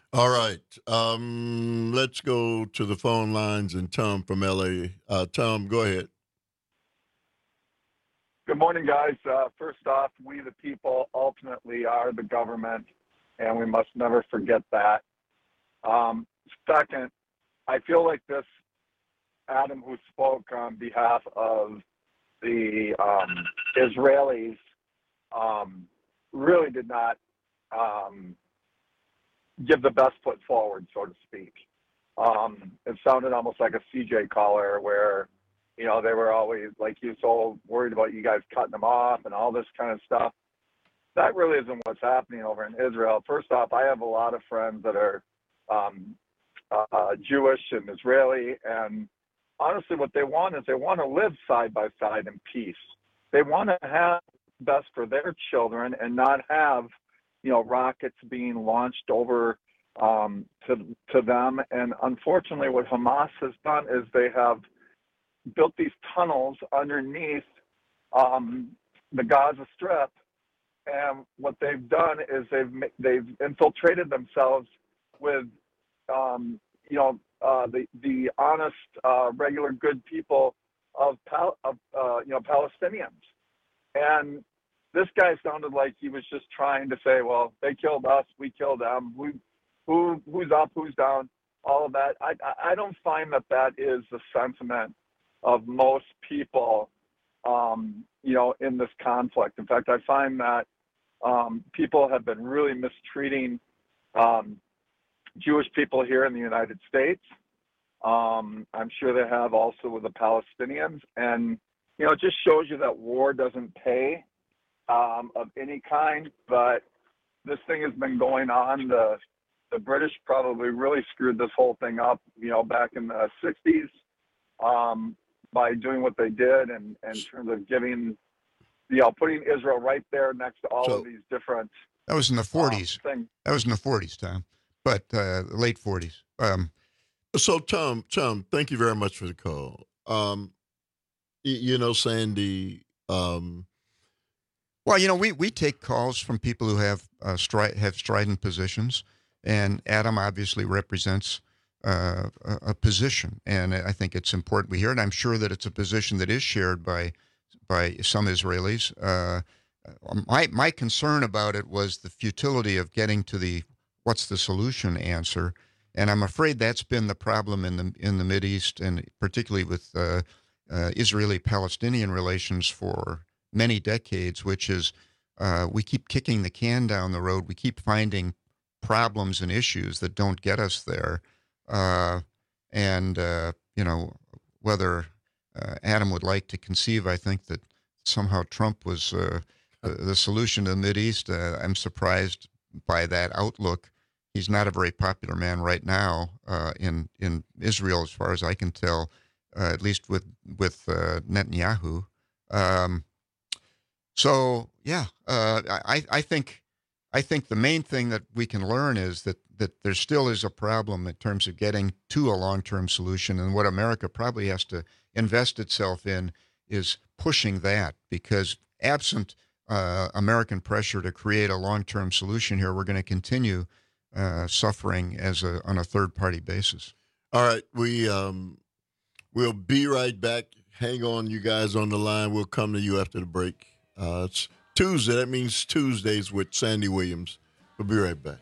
All right. Let's go to the phone lines and Tom from L.A. Tom, go ahead. Good morning, guys. First off, we the people ultimately are the government, and we must never forget that. Second, I feel like this Adam, who spoke on behalf of the Israelis, really did not give the best foot forward, so to speak. It sounded almost like a CJ caller where, you know, they were always like, you so worried about you guys cutting them off and all this kind of stuff. That really isn't what's happening over in Israel. First off, I have a lot of friends that are Jewish and Israeli, and honestly, what they want is they want to live side by side in peace. They want to have the best for their children and not have, you know, rockets being launched over to them. And unfortunately, what Hamas has done is they have built these tunnels underneath the Gaza Strip, and what they've done is they've infiltrated themselves with the honest, regular, good people of Palestinians. And this guy sounded like he was just trying to say, well, they killed us, we killed them. Who's up, who's down, all of that. I don't find that is the sentiment of most people, in this conflict. In fact, I find that people have been really mistreating Jewish people here in the United States. I'm sure they have also with the Palestinians. And, you know, it just shows you that war doesn't pay of any kind. But this thing has been going on. The British probably really screwed this whole thing up, you know, back in the 60s by doing what they did and in terms of giving, you know, putting Israel right there next to all of these different That was in the 40s. That was in the 40s, Tom, but late 40s. So, Tom, thank you very much for the call. Sandy. Well, you know, we take calls from people who have strident positions, and Adam obviously represents a position, and I think it's important we hear it. I'm sure that it's a position that is shared by some Israelis. My concern about it was the futility of getting to the what's the solution answer, and I'm afraid that's been the problem in the Mideast, and particularly with Israeli-Palestinian relations for many decades, which is we keep kicking the can down the road. We keep finding problems and issues that don't get us there. Whether Adam would like to conceive, I think that somehow Trump was the solution to the Mideast. I'm surprised by that outlook. He's not a very popular man right now in Israel, as far as I can tell, at least with Netanyahu. I think the main thing that we can learn is that there still is a problem in terms of getting to a long-term solution, and what America probably has to invest itself in is pushing that, because absent American pressure to create a long-term solution here, we're going to continue suffering on a third-party basis. All right, we'll be right back. Hang on, you guys on the line. We'll come to you after the break. It's Tuesday. That means Tuesdays with Sandy Williams. We'll be right back.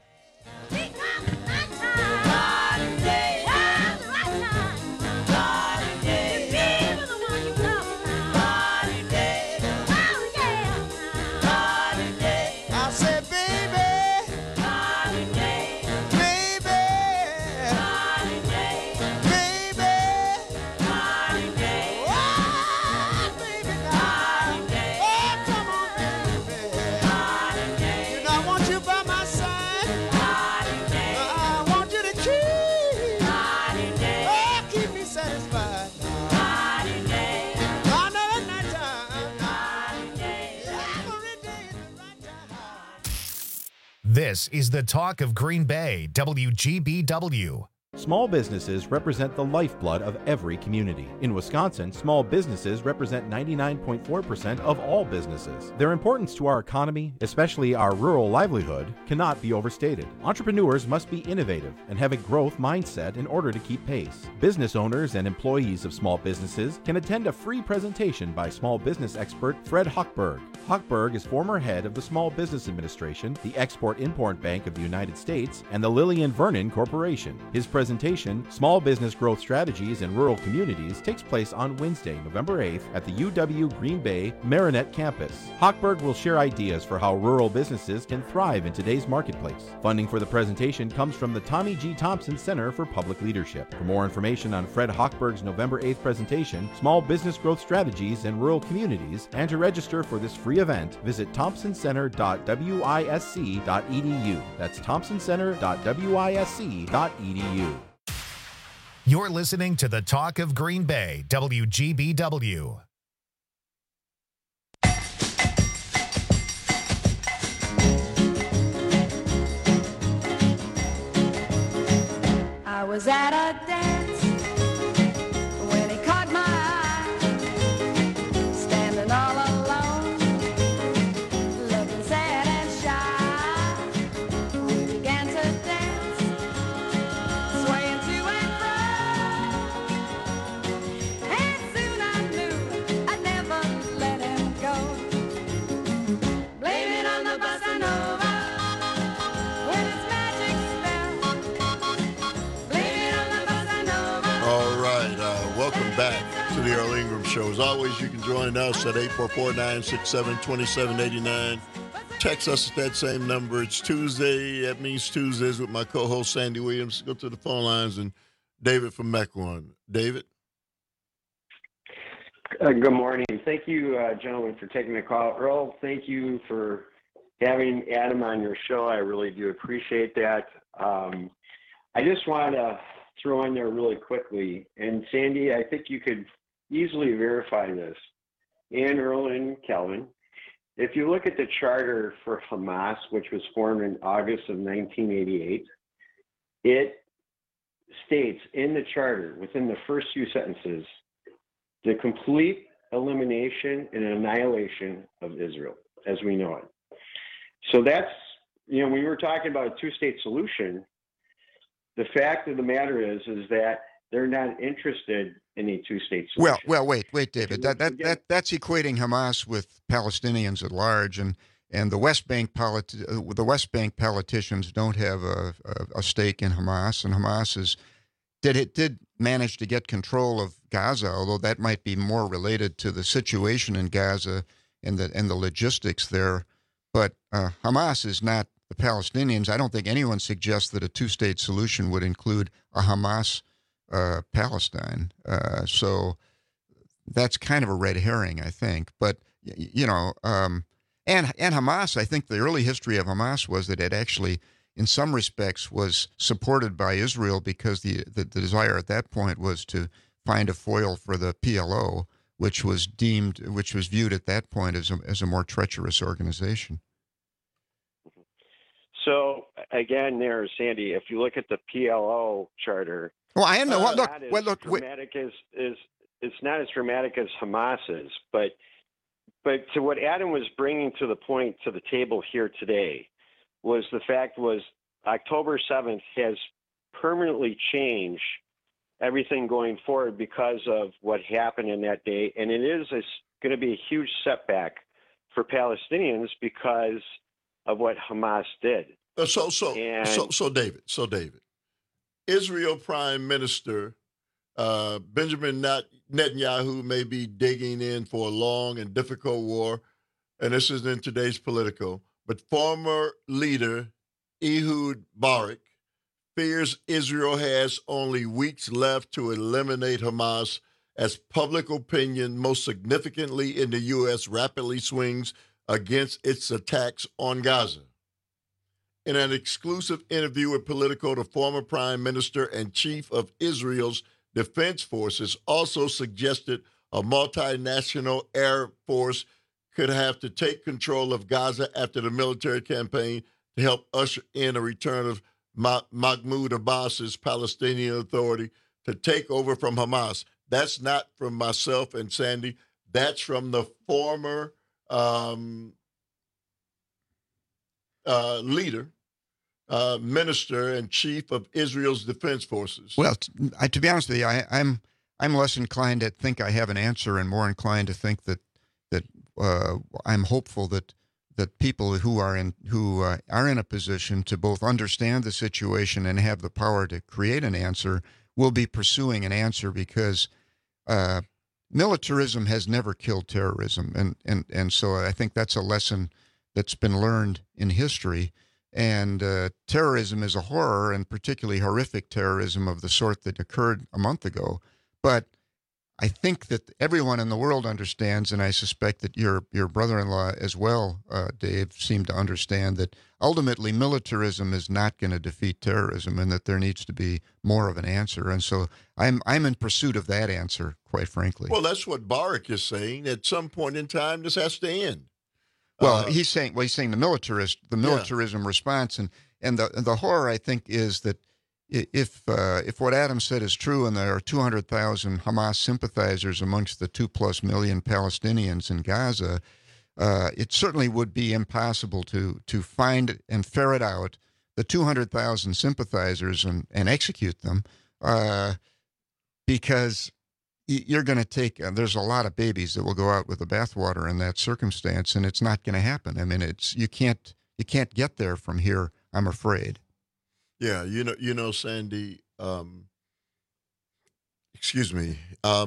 This is the talk of Green Bay, WGBW. Small businesses represent the lifeblood of every community. In Wisconsin, small businesses represent 99.4% of all businesses. Their importance to our economy, especially our rural livelihood, cannot be overstated. Entrepreneurs must be innovative and have a growth mindset in order to keep pace. Business owners and employees of small businesses can attend a free presentation by small business expert Fred Hochberg. Hochberg is former head of the Small Business Administration, the Export-Import Bank of the United States, and the Lillian Vernon Corporation. His presentation, Small Business Growth Strategies in Rural Communities, takes place on Wednesday, November 8th at the UW Green Bay Marinette campus. Hochberg will share ideas for how rural businesses can thrive in today's marketplace. Funding for the presentation comes from the Tommy G. Thompson Center for Public Leadership. For more information on Fred Hochberg's November 8th presentation, Small Business Growth Strategies in Rural Communities, and to register for this free event, visit thompsoncenter.wisc.edu. That's thompsoncenter.wisc.edu. You're listening to the Talk of Green Bay, WGBW. I was at a dance when he caught my eye, standing all alone, looking sad and shy. We began to dance, swaying to and fro, and soon I knew I'd never let him go. Blame it on the bossa nova with its magic spell. All right, welcome back to the Earl Ingram Show. As always, you can join us at 844-967-2789. Text us at that same number. It's Tuesday. That means Tuesdays with my co-host, Sandy Williams. Go to the phone lines and David from Mequon. David? Good morning. Thank you, gentlemen, for taking the call. Earl, thank you for having Adam on your show. I really do appreciate that. I just want to throw in there really quickly, and Sandy, I think you could easily verify this, and Earl and Kelvin. If you look at the charter for Hamas, which was formed in August of 1988, it states in the charter, within the first few sentences, the complete elimination and annihilation of Israel as we know it. So that's, when we were talking about a two-state solution, the fact of the matter is that they're not interested in a two-state solution. Well, wait, David. That's equating Hamas with Palestinians at large, and the West Bank politicians don't have a stake in Hamas, and Hamas did manage to get control of Gaza, although that might be more related to the situation in Gaza and the logistics there. But Hamas is not the Palestinians. I don't think anyone suggests that a two-state solution would include a Hamas Palestine. So that's kind of a red herring, I think. But, and Hamas, I think the early history of Hamas was that it actually, in some respects, was supported by Israel because the desire at that point was to find a foil for the PLO, which was viewed at that point as a more treacherous organization. So again, there, Sandy, if you look at the PLO charter, well, I know. Look, it's not as dramatic as Hamas is, but to what Adam was bringing to the table here today was the fact was October 7th has permanently changed everything going forward because of what happened in that day, and it is going to be a huge setback for Palestinians because of what Hamas did. So David, Israel Prime Minister Benjamin Netanyahu may be digging in for a long and difficult war, and this is in today's Politico, but former leader Ehud Barak fears Israel has only weeks left to eliminate Hamas as public opinion, most significantly in the U.S., rapidly swings against its attacks on Gaza. In an exclusive interview with Politico, the former prime minister and chief of Israel's defense forces also suggested a multinational air force could have to take control of Gaza after the military campaign to help usher in a return of Mahmoud Abbas's Palestinian Authority to take over from Hamas. That's not from myself and Sandy. That's from the former leader, minister, and chief of Israel's defense forces. Well, to be honest with you, I'm less inclined to think I have an answer, and more inclined to think that I'm hopeful that people who are in a position to both understand the situation and have the power to create an answer will be pursuing an answer, because militarism has never killed terrorism, and so I think that's a lesson that's been learned in history. And terrorism is a horror, and particularly horrific terrorism of the sort that occurred a month ago. But I think that everyone in the world understands, and I suspect that your brother-in-law as well, Dave, seemed to understand that ultimately militarism is not going to defeat terrorism, and that there needs to be more of an answer. And so I'm in pursuit of that answer, quite frankly. Well, that's what Barak is saying. At some point in time, this has to end. Well, he's saying the militarism response, and the horror, I think, is that if what Adam said is true, and there are 200,000 Hamas sympathizers amongst the 2+ million Palestinians in Gaza, it certainly would be impossible to find and ferret out the 200,000 sympathizers and execute them, because you're going to take, there's a lot of babies that will go out with the bathwater in that circumstance, and it's not going to happen. I mean, you can't get there from here, I'm afraid. Yeah, you know, Sandy. Excuse me.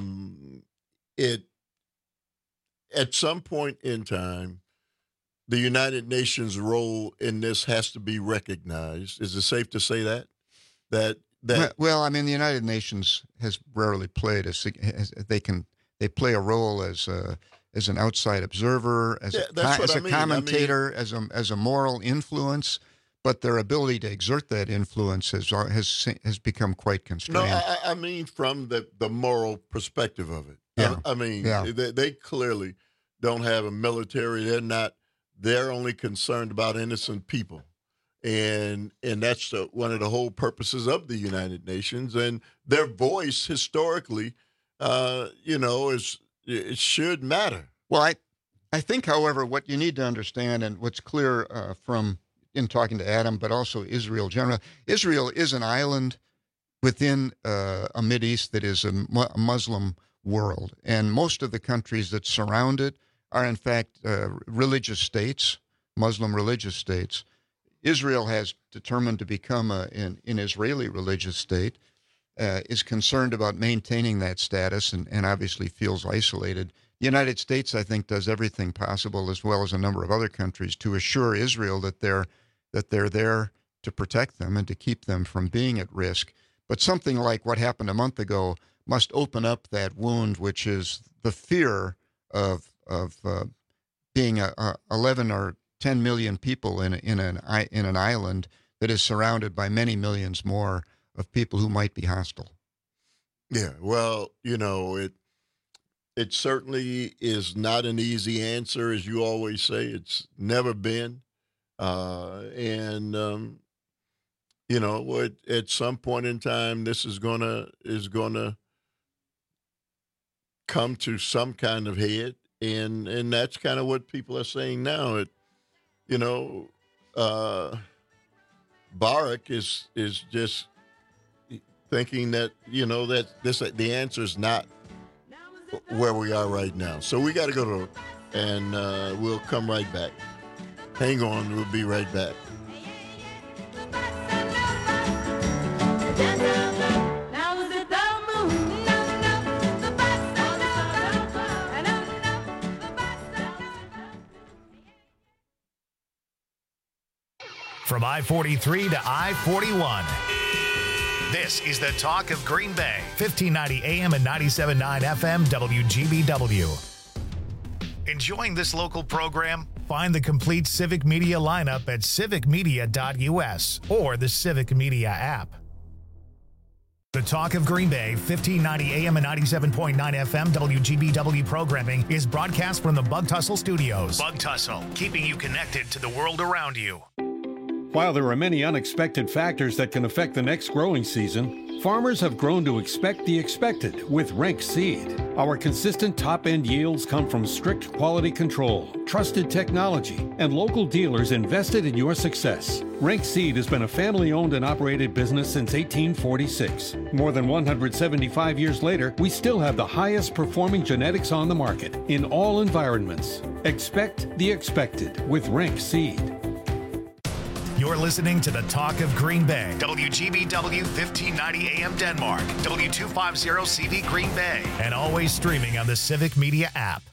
At some point in time, the United Nations role in this has to be recognized. Is it safe to say that? Well, I mean, the United Nations has rarely played they play a role as an outside observer, as a commentator, as a moral influence, but their ability to exert that influence has become quite constrained. No, I mean from the moral perspective of it. Yeah. I mean, yeah. They clearly don't have a military. They're only concerned about innocent people. And that's one of the whole purposes of the United Nations, and their voice historically, it should matter. Well, I think, however, what you need to understand, and what's clear in talking to Adam, but also Israel generally, Israel is an island within a Mideast that is a Muslim world, and most of the countries that surround it are in fact religious states, Muslim religious states. Israel has determined to become an Israeli religious state, is concerned about maintaining that status, and obviously feels isolated. The United States, I think, does everything possible, as well as a number of other countries, to assure Israel that they're there to protect them and to keep them from being at risk. But something like what happened a month ago must open up that wound, which is the fear of being 11 or 10 million people in an island that is surrounded by many millions more of people who might be hostile. Yeah, well, it certainly is not an easy answer, as you always say. It's never been, at some point in time, this is gonna come to some kind of head, and that's kind of what people are saying now. Barak is just thinking that the answer is not where we are right now. So we got to go and we'll come right back. Hang on, we'll be right back. From I-43 to I-41. This is the Talk of Green Bay, 1590 AM and 97.9 FM WGBW. Enjoying this local program? Find the complete Civic Media lineup at civicmedia.us or the Civic Media app. The Talk of Green Bay, 1590 AM and 97.9 FM WGBW programming is broadcast from the Bug Tussle Studios. Bug Tussle, keeping you connected to the world around you. While there are many unexpected factors that can affect the next growing season, farmers have grown to expect the expected with Renk Seed. Our consistent top-end yields come from strict quality control, trusted technology, and local dealers invested in your success. Renk Seed has been a family-owned and operated business since 1846. More than 175 years later, we still have the highest performing genetics on the market in all environments. Expect the expected with Renk Seed. You're listening to the Talk of Green Bay. WGBW 1590 AM Denmark. W250 CV Green Bay. And always streaming on the Civic Media app.